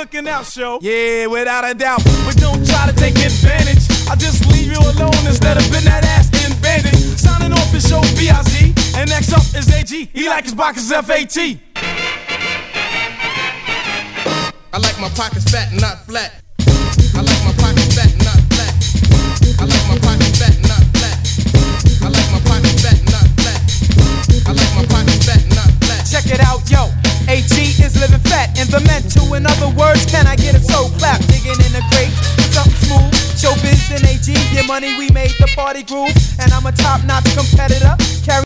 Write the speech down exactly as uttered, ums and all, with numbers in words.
looking out, show. Yeah, without a doubt. But don't try to take advantage. I just leave you alone instead of putting that ass in bandage. Signing off his show B I Z. And next up is A G. He like his pockets F A T. I like my pockets fat, not flat. I like my pockets fat, not flat. I like my pockets fat, not flat. I like my pockets fat, not flat. I like my pockets fat, not flat. Check it out, yo. A G is living fat in the mental. In other words, can I get a soul clap? Digging in the crates, something smooth. Showbiz and A G, your money we made the party groove. And I'm a top-notch competitor. Carry